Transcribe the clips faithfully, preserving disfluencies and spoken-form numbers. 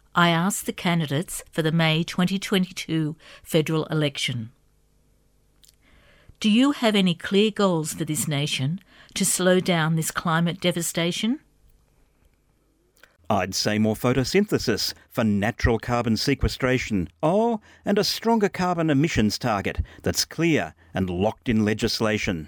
I asked the candidates for the May twenty twenty-two federal election. Do you have any clear goals for this nation to slow down this climate devastation? I'd say more photosynthesis for natural carbon sequestration. Oh, and a stronger carbon emissions target that's clear and locked in legislation.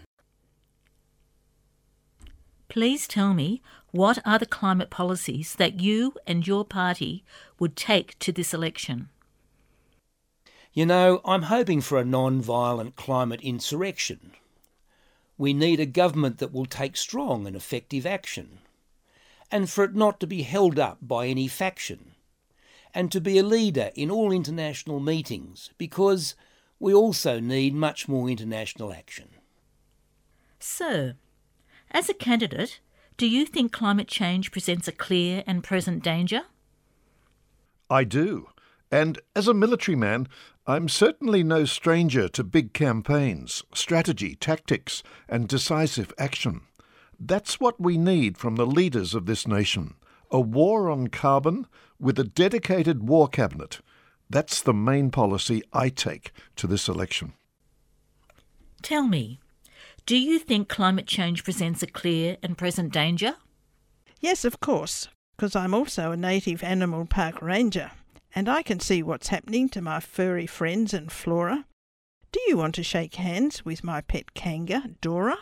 Please tell me, what are the climate policies that you and your party would take to this election? You know, I'm hoping for a non-violent climate insurrection. We need a government that will take strong and effective action, and for it not to be held up by any faction, and to be a leader in all international meetings, because we also need much more international action. So, as a candidate, do you think climate change presents a clear and present danger? I do. And as a military man, I'm certainly no stranger to big campaigns, strategy, tactics, and decisive action. That's what we need from the leaders of this nation. A war on carbon with a dedicated war cabinet. That's the main policy I take to this election. Tell me, do you think climate change presents a clear and present danger? Yes, of course, because I'm also a native animal park ranger, and I can see what's happening to my furry friends and flora. Do you want to shake hands with my pet kanga, Dora?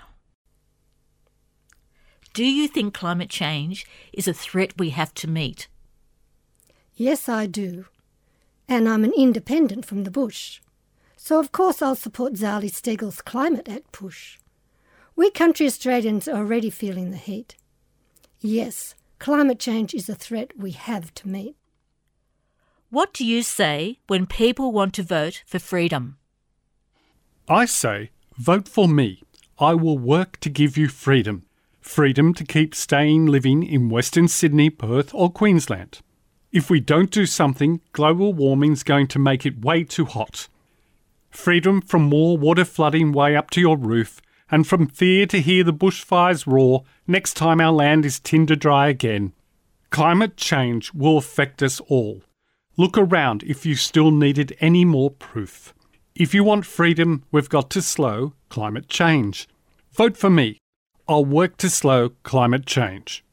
Do you think climate change is a threat we have to meet? Yes, I do. And I'm an independent from the bush. So of course I'll support Zali Steggall's Climate Act push. We country Australians are already feeling the heat. Yes, climate change is a threat we have to meet. What do you say when people want to vote for freedom? I say, vote for me. I will work to give you freedom. Freedom to keep staying living in Western Sydney, Perth or Queensland. If we don't do something, global warming's going to make it way too hot. Freedom from more water flooding way up to your roof, and from fear to hear the bushfires roar next time our land is tinder dry again. Climate change will affect us all. Look around if you still needed any more proof. If you want freedom, we've got to slow climate change. Vote for me. I'll work to slow climate change.